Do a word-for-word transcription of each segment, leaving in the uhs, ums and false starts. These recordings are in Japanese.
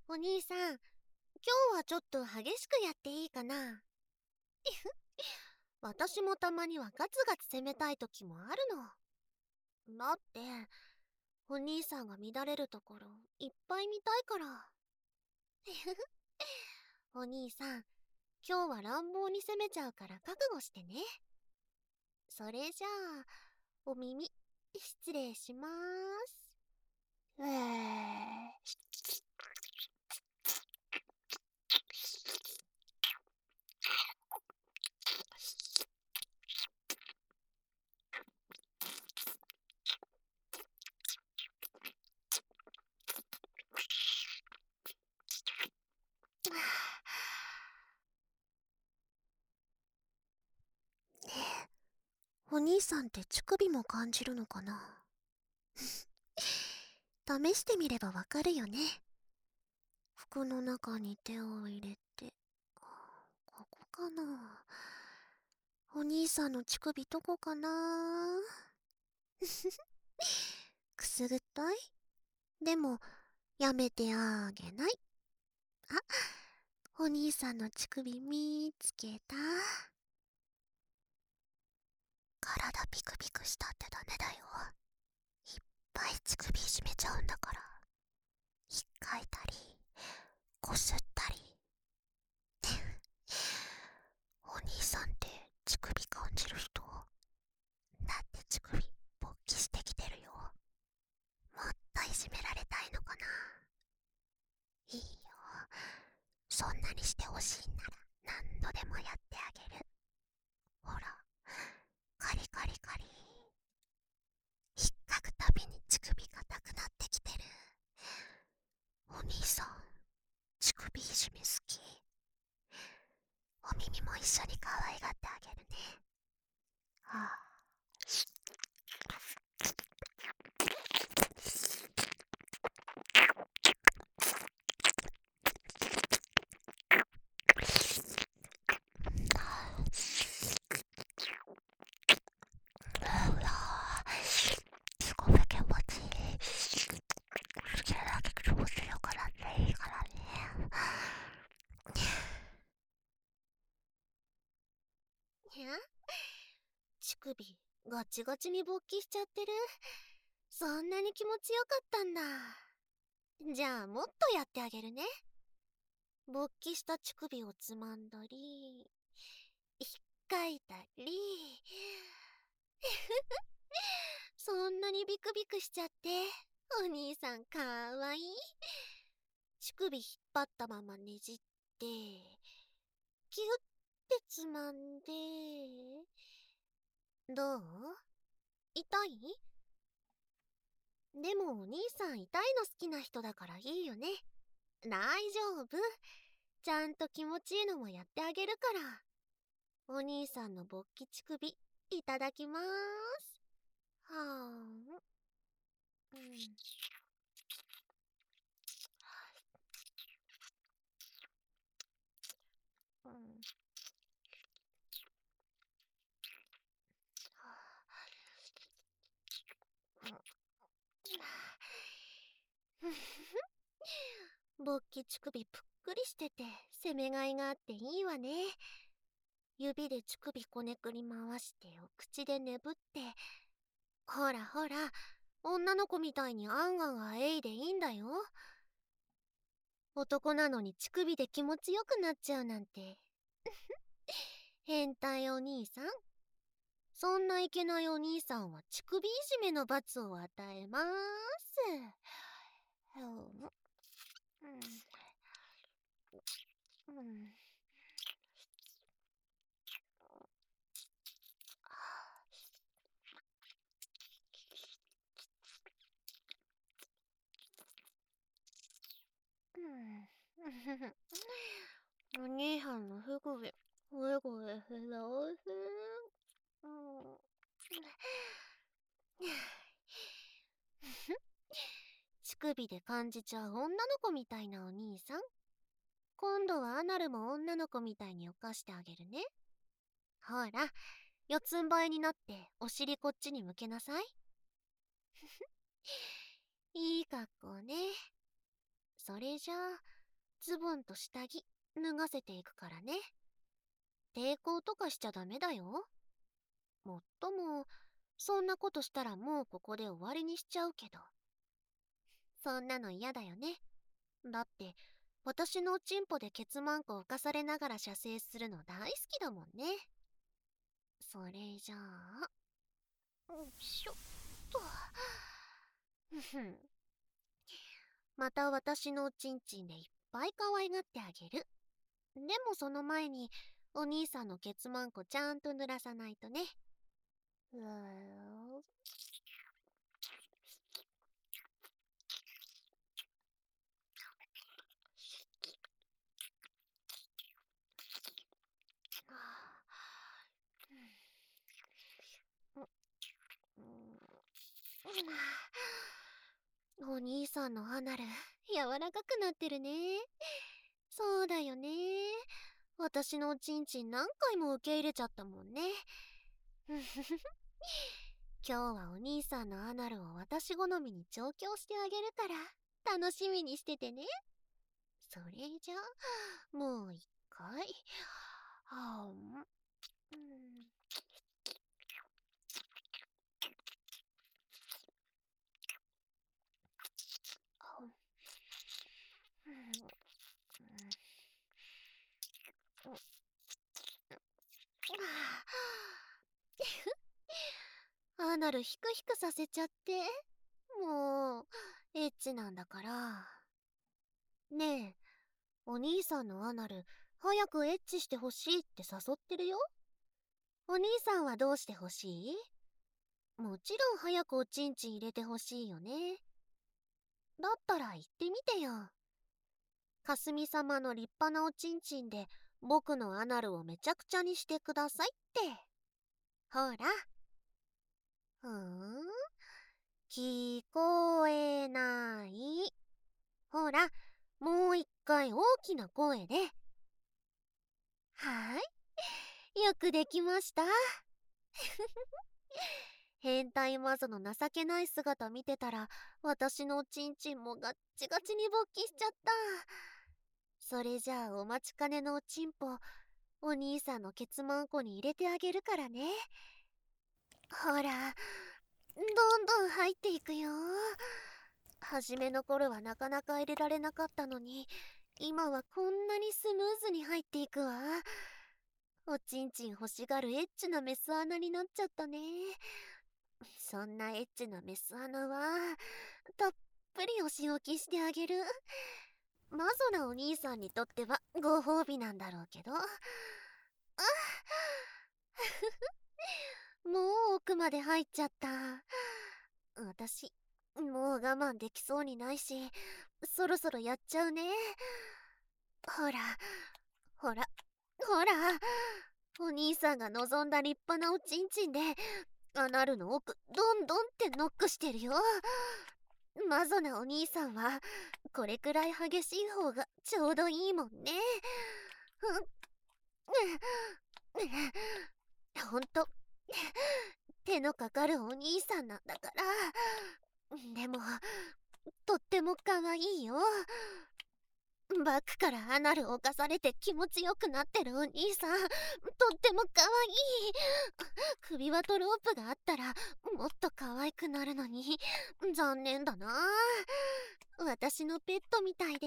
お兄さん、今日はちょっと激しくやっていいかな？私もたまにはガツガツ攻めたい時もあるの。だって、お兄さんが乱れるところいっぱい見たいから。お兄さん、今日は乱暴に攻めちゃうから覚悟してね。それじゃあ、お耳、失礼しまーす。うーお兄さんって乳首も感じるのかな？試してみればわかるよね。服の中に手を入れて、ここかな？お兄さんの乳首どこかな？くすぐったい？でも、やめてあげない。あ、お兄さんの乳首見つけた。体ピクピクしたってダメだよ。いっぱい乳首締めちゃうんだから。引っかいたり、こすったり。お兄さんって乳首感じる人？だって乳首勃起してきてるよ。もっといじめられたいのかな？いいよ。そんなにしてほしいんなら何度でもやってあげる。ほら、カリカリカリ。引っかくたびに乳首硬くなってきてる。お兄さん、乳首いじめ好き？お耳も一緒に可愛がってあげるね。はあ。すごい気持ちいい。好きなだけ過ごせるからね、いいからね。にゃ？乳首ガチガチに勃起しちゃってる。そんなに気持ちよかったんだ。じゃあもっとやってあげるね。勃起した乳首をつまんだり、引っかいたり。そんなにビクビクしちゃって、お兄さんかわいい。乳首引っ張ったままねじって、キュッてつまんで、どう？痛い？でもお兄さん痛いの好きな人だからいいよね。大丈夫。ちゃんと気持ちいいのもやってあげるから。お兄さんの勃起乳首、いただきまーす。はーん。うん。うん。勃起乳首ぷっくりしてて攻めがいがあっていいわね。指で乳首こねくり回してお口でねぶって、ほらほら、女の子みたいにあんあんあえいでいいんだよ。男なのに乳首で気持ちよくなっちゃうなんて。変態お兄さん。そんないけないお兄さんは乳首いじめの罰を与えまーす。うん。うん。うん。うん。お兄さんのふぐび、ふぐびふらおいしい。うん。乳首で感じちゃう女の子みたいなお兄さん。今度はアナルも女の子みたいに犯してあげるね。ほら、四つん這いになってお尻こっちに向けなさい。いい格好ね。それじゃあ、 ズボンと下着脱がせていくからね。抵抗とかしちゃダメだよ。もっとも、そんなことしたらもうここで終わりにしちゃうけど。そんなの嫌だよね。だって、私のおちんぽでケツマンコ浮かされながら射精するの大好きだもんね。それじゃあ、よいしょっと。ふん。また私のおちんちんでいっぱい可愛がってあげる。でもその前に、お兄さんのケツマンコちゃんと濡らさないとね。うーん。お兄さんのアナル、柔らかくなってるね。そうだよね。私のおちんちん何回も受け入れちゃったもんね。今日はお兄さんのアナルを私好みに調教してあげるから、楽しみにしててね。それじゃあ、もう一回。はん。うん。アナルヒクヒクさせちゃって。もう、エッチなんだから。ねえ、お兄さんのアナル、早くエッチしてほしいって誘ってるよ。お兄さんはどうしてほしい？もちろん早くおちんちん入れてほしいよね。だったら言ってみてよ。かすみ様の立派なおちんちんで僕のアナルをめちゃくちゃにしてくださいって。ほら。ふーん。聞こえない。ほら、もう一回大きな声で。はい。よくできました。変態マゾの情けない姿見てたら、私のおちんちんもガッチガチに勃起しちゃった。それじゃあお待ちかねのおちんぽ、お兄さんのケツマンコに入れてあげるからね。ほら、どんどん入っていくよ。初めの頃はなかなか入れられなかったのに、今はこんなにスムーズに入っていくわ。おちんちん欲しがるエッチなメス穴になっちゃったね。そんなエッチなメス穴は、たっぷりお仕置きしてあげる。マゾなお兄さんにとってはご褒美なんだろうけど。あもう奥まで入っちゃった。私、もう我慢できそうにないし、そろそろやっちゃうね。ほら、ほら、ほら、お兄さんが望んだ立派なおちんちんで、アナルの奥、どんどんってノックしてるよ。マゾなお兄さんは、これくらい激しい方がちょうどいいもんね。ほんと、手のかかるお兄さんなんだから。でも、とっても可愛いよ。バックからアナルを犯されて気持ちよくなってるお兄さん、とっても可愛い。首輪とロープがあったらもっと可愛くなるのに、残念だな。私のペットみたいで。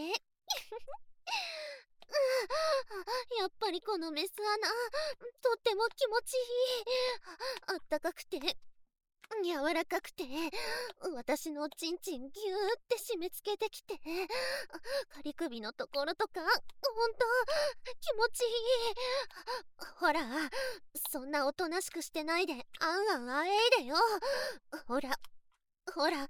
やっぱりこのメス穴、とっても気持ちいい。あったかくて柔らかくて、私のおちんちんぎゅーって締め付けてきて、仮首のところとか、ほんと気持ちいい。ほら、そんなおとなしくしてないで、あんあんあえいでよ。ほら、ほら、ほら。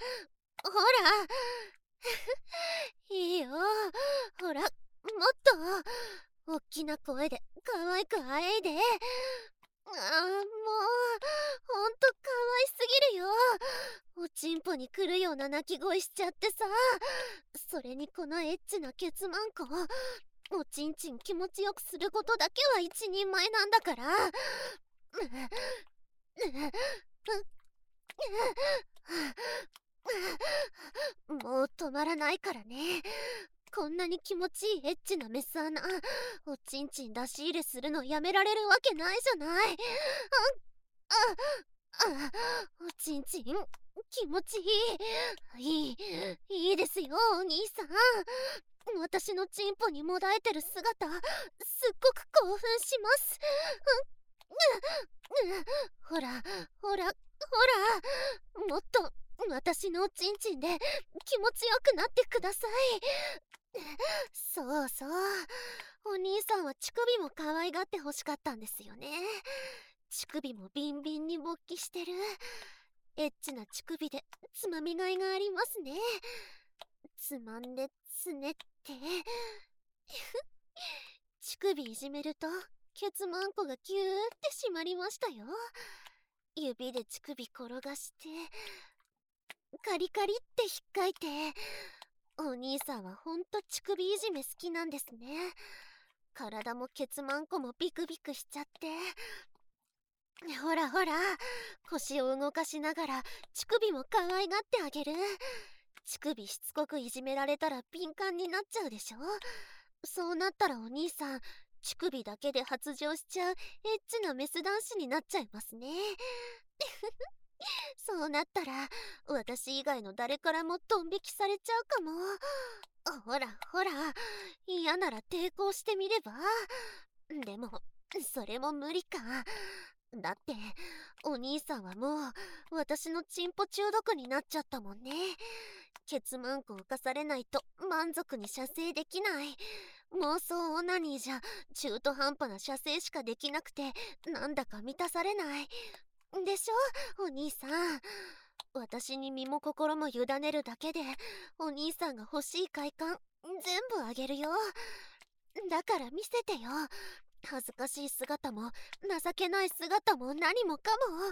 いいよ。ほら、もっと、おっきな声で可愛くあえいで。あーもう、ほんと可愛すぎるよ。おちんぽに来るような鳴き声しちゃってさ。それにこのエッチなケツマンコ、おちんちん気持ちよくすることだけは一人前なんだから。もう止まらないからね。 こんなに気持ちいいエッチなメス穴、おちんちん出し入れするのやめられるわけないじゃない。あ、あ、あ、おちんちん、気持ちいい。いい、いいですよ、お兄さん。私のチンポにもだえてる姿、すっごく興奮します。うん、うん、ほら、ほら、ほら、もっと私のおちんちんで気持ちよくなってください。そうそう、お兄さんは乳首も可愛がってほしかったんですよね。乳首もビンビンに勃起してる。エッチな乳首でつまみがいがありますね。つまんでつねって乳首いじめるとケツマンコがギューって締まりましたよ。指で乳首転がしてカリカリって引っかいて。お兄さんはほんと乳首いじめ好きなんですね。体もケツマンコもビクビクしちゃって。ほらほら、腰を動かしながら乳首も可愛がってあげる。乳首しつこくいじめられたら敏感になっちゃうでしょ。そうなったらお兄さん、乳首だけで発情しちゃうエッチなメス男子になっちゃいますね。そうなったら私以外の誰からもドン引きされちゃうかも。ほらほら、嫌なら抵抗してみれば。でもそれも無理か。だってお兄さんはもう私のチンポ中毒になっちゃったもんね。ケツマンコを犯されないと満足に射精できない。妄想オナニーじゃ中途半端な射精しかできなくて、なんだか満たされないでしょ、お兄さん。私に身も心も委ねるだけでお兄さんが欲しい快感全部あげるよ。だから見せてよ。恥ずかしい姿も情けない姿も何もかも。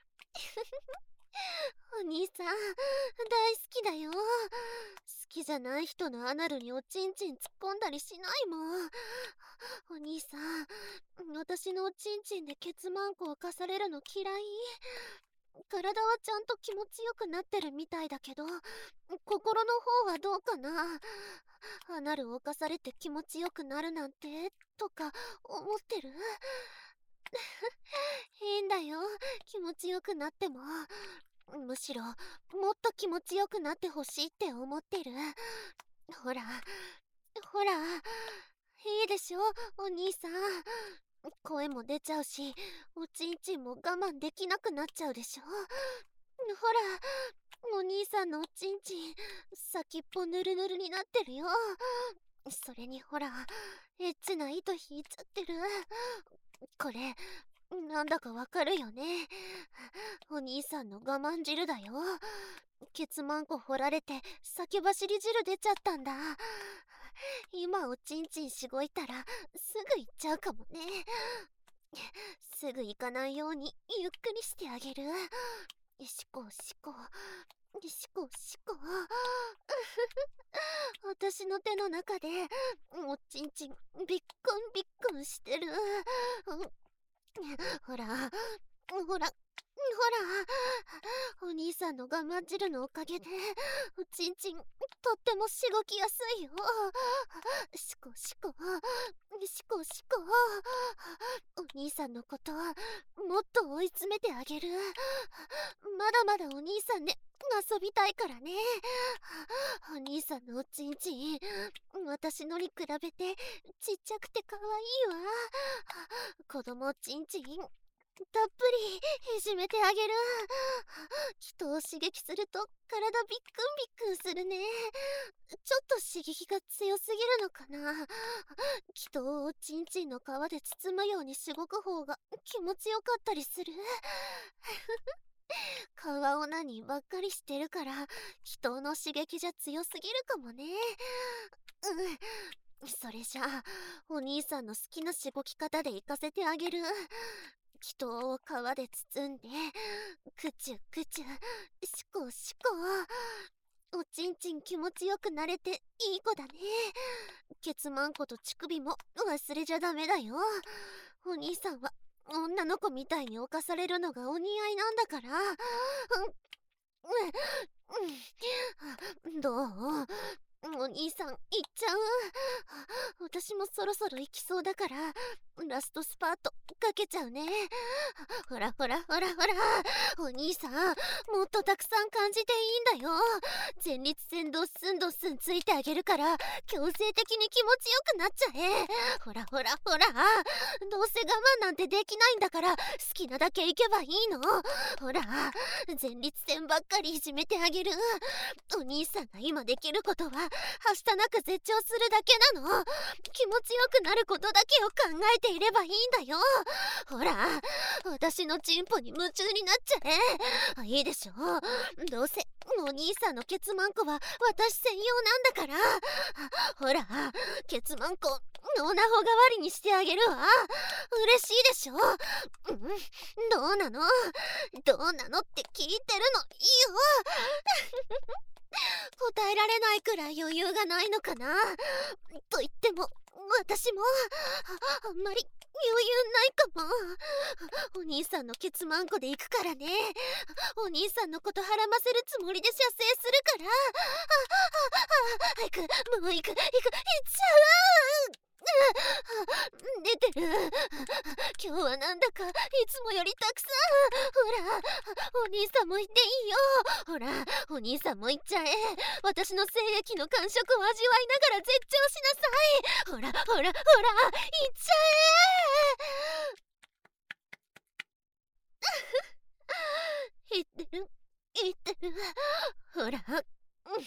お兄さん大好きだよ。好きじゃない人のアナルにおちんちん突っ込んだりしないもん。お兄さん、私のおちんちんでケツマンコを犯されるの嫌い？体はちゃんと気持ちよくなってるみたいだけど、心の方はどうかな。アナルを犯されて気持ちよくなるなんてとか思ってる？いいんだよ、気持ちよくなっても。むしろもっと気持ちよくなってほしいって思ってる。ほらほら、いいでしょお兄さん。声も出ちゃうし、おちんちんも我慢できなくなっちゃうでしょ。ほら、お兄さんのおちんちん先っぽぬるぬるになってるよ。それにほら、エッチな糸引いちゃってる。これなんだかわかるよね。お兄さんの我慢汁だよ。ケツマンコ掘られて先走り汁出ちゃったんだ。今おちんちんしごいたらすぐ行っちゃうかもね。すぐ行かないようにゆっくりしてあげる。しこしこしこしこ。私の手の中でおちんちんびっくんびっくんしてる。ほらほらほら、お兄さんの我慢汁のおかげでおちんちんとってもしごきやすいよ。しこしこしこしこ。お兄さんのこともっと追い詰めてあげる。まだまだお兄さんね遊びたいからね。お兄さんのおちんちん私のに比べてちっちゃくてかわいいわ。子供おちんちんたっぷりいじめてあげる。人を刺激すると体ビックンビックンするね。ちょっと刺激が強すぎるのかな。人をおちんちんの皮で包むようにしごく方が気持ちよかったりする。皮オナニーばっかりしてるから人の刺激じゃ強すぎるかもね。うん、それじゃあお兄さんの好きなしごき方で行かせてあげる。人を皮で包んでくちゅくちゅしこしこ。おちんちん気持ちよくなれていい子だね。ケツマンコと乳首も忘れちゃダメだよ。お兄さんは女の子みたいに侵されるのがお似合いなんだから。うん、うん、どう？おお兄さん、行っちゃう。私もそろそろ行きそうだから、ラストスパートかけちゃうね。ほらほらほらほら、お兄さん、もっとたくさん感じていいんだよ。前立腺ドッスンドッスンついてあげるから、強制的に気持ちよくなっちゃえ。ほらほらほら、どうせ我慢なんてできないんだから、好きなだけ行けばいいの。ほら、前立腺ばっかりいじめてあげる。お兄さんが今できることは、はしたなく絶頂するだけなの。気持ちよくなることだけを考えていればいいんだよ。ほら、私のチンポに夢中になっちゃえ。いいでしょ。どうせお兄さんのケツマンコは私専用なんだから。ほら、ケツマンコオナホ代わりにしてあげるわ。嬉しいでしょ。うん、どうなのどうなのって聞いてるの。いいよ。答えられないくらい余裕がないのかな。と言っても私も あ, あんまり余裕ないかも。お兄さんのケツマンコで行くからね。お兄さんのことはらませるつもりで射精するから。あああ行く、もう行く行く行っちゃう。出てる。今日はなんだかいつもよりたくさん。ほら、お兄さんも行っていいよ。ほら、お兄さんも行っちゃえ。私の精液の感触を味わいながら絶頂しなさい。ほらほらほら、行っちゃえ。行ってる行ってる。ほら、うん、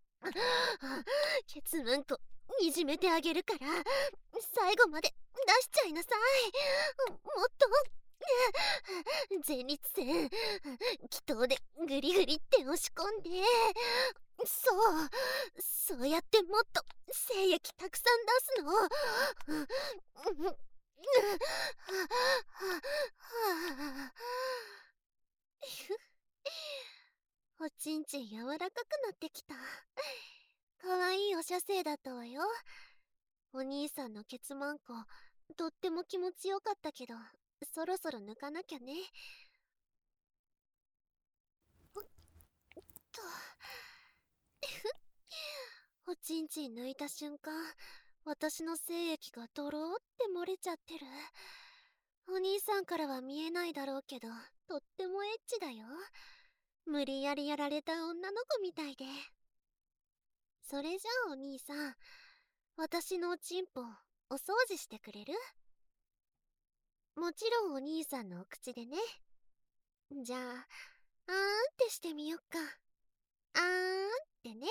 ケツマンコいじめてあげるから最後まで出しちゃいなさい。もっと前立腺気筒でグリグリって押し込んで、そうそうやってもっと精液たくさん出すの。うんうん、おちんちん柔らかくなってきた。かわいいお射精だったわよ。お兄さんのケツマンコとっても気持ちよかったけど、そろそろ抜かなきゃね。おっとおちんちん抜いた瞬間、私の精液がドローって漏れちゃってる。お兄さんからは見えないだろうけど、とってもエッチだよ。無理やりやられた女の子みたいで。それじゃあお兄さん、私のおちんぽお掃除してくれる？もちろんお兄さんのお口でね。じゃあ、あーんってしてみよっか。あーんってね。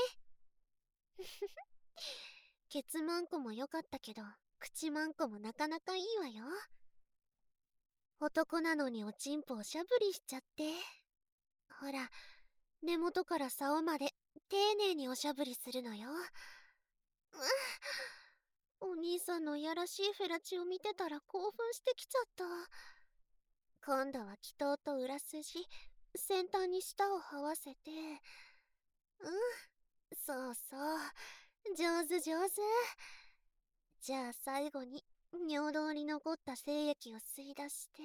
ケツマンコも良かったけど、口マンコもなかなかいいわよ。男なのにおちんぽをしゃぶりしちゃって。ほら、根元から竿まで丁寧におしゃぶりするのよ。お兄さんのいやらしいフェラチを見てたら興奮してきちゃった。今度は気筒と裏筋、先端に舌を這わせて。うん、そうそう、上手上手。じゃあ最後に尿道に残った精液を吸い出して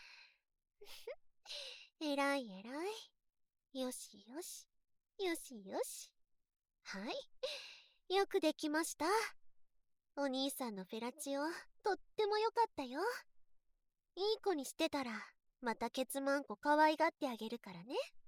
えらいえらい。よしよしよしよし。はい、よくできました。お兄さんのフェラチオとっても良かったよ。いい子にしてたらまたケツマンコ可愛がってあげるからね。